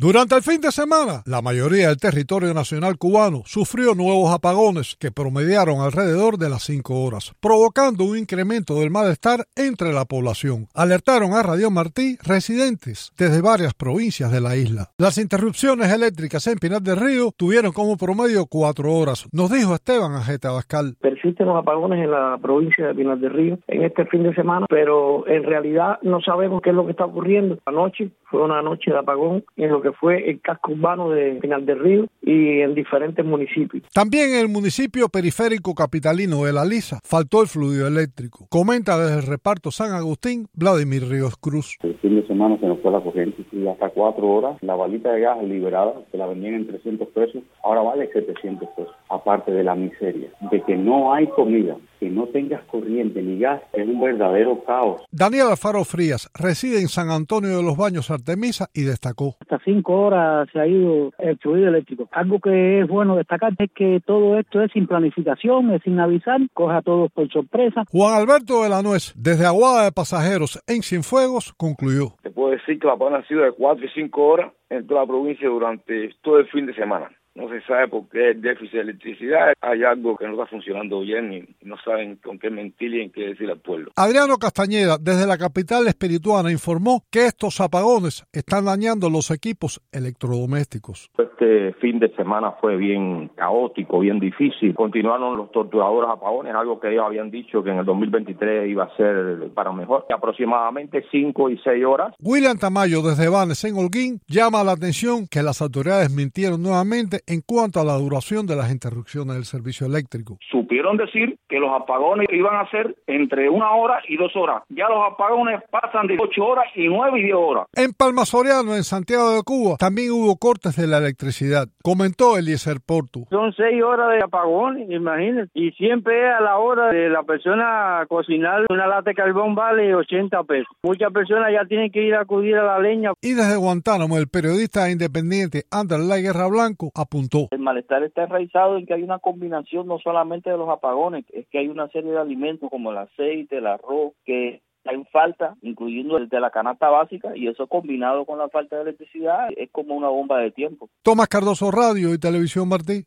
Durante el fin de semana, la mayoría del territorio nacional cubano sufrió nuevos apagones que promediaron alrededor de las 5 horas, provocando un incremento del malestar entre la población. Alertaron a Radio Martí residentes desde varias provincias de la isla. Las interrupciones eléctricas en Pinar del Río tuvieron como promedio 4 horas, nos dijo Esteban Ajete Abascal. Persisten los apagones en la provincia de Pinar del Río en este fin de semana, pero en realidad no sabemos qué es lo que está ocurriendo. Anoche fue una noche de apagón en lo que fue el casco urbano de Pinar del Río y en diferentes municipios. También en el municipio periférico capitalino de La Lisa faltó el fluido eléctrico. Comenta desde el reparto San Agustín, Vladimir Ríos Cruz. El fin de semana se nos fue la corriente y hasta 4 horas. La balita de gas liberada, que la vendían en 300 pesos, ahora vale 700 pesos. Aparte de la miseria, de que no hay comida, que no tengas corriente ni gas, es un verdadero caos. Daniel Alfaro Frías reside en San Antonio de los Baños, Artemisa, y destacó. Hasta 5 horas se ha ido el fluido eléctrico. Algo que es bueno destacar es que todo esto es sin planificación, es sin avisar, coge a todos por sorpresa. Juan Alberto de la Nuez, desde Aguada de Pasajeros en Cienfuegos, concluyó. Te puedo decir que la apagón ha sido de 4 y 5 horas en toda la provincia durante todo el fin de semana. No se sabe por qué el déficit de electricidad. Hay algo que no está funcionando bien y no saben con qué mentir y en qué decir al pueblo. Adriano Castañeda, desde la capital espirituana, informó que estos apagones están dañando los equipos electrodomésticos. Este fin de semana fue bien caótico, bien difícil. Continuaron los torturadores apagones, algo que ellos habían dicho que en el 2023 iba a ser para mejor. Aproximadamente 5 y 6 horas. William Tamayo, desde Banes en Holguín, llama la atención que las autoridades mintieron nuevamente en cuanto a la duración de las interrupciones del servicio eléctrico. Supieron decir que los apagones iban a ser entre 1 hora y 2 horas. Ya los apagones pasan de 8 horas y 9 y 10 horas. En Palma Soriano, en Santiago de Cuba, también hubo cortes de la electricidad, comentó Eliezer Portu. Son 6 horas de apagón, imagínense, y siempre a la hora de la persona cocinar, una lata de carbón vale 80 pesos. Muchas personas ya tienen que ir a acudir a la leña. Y desde Guantánamo, el periodista independiente Anderlay Guerra Blanco apuntó. El malestar está enraizado en que hay una combinación no solamente de los apagones, es que hay una serie de alimentos como el aceite, el arroz, que hay falta, incluyendo el de la canasta básica, y eso combinado con la falta de electricidad es como una bomba de tiempo. Tomás Cardoso, Radio y Televisión Martí.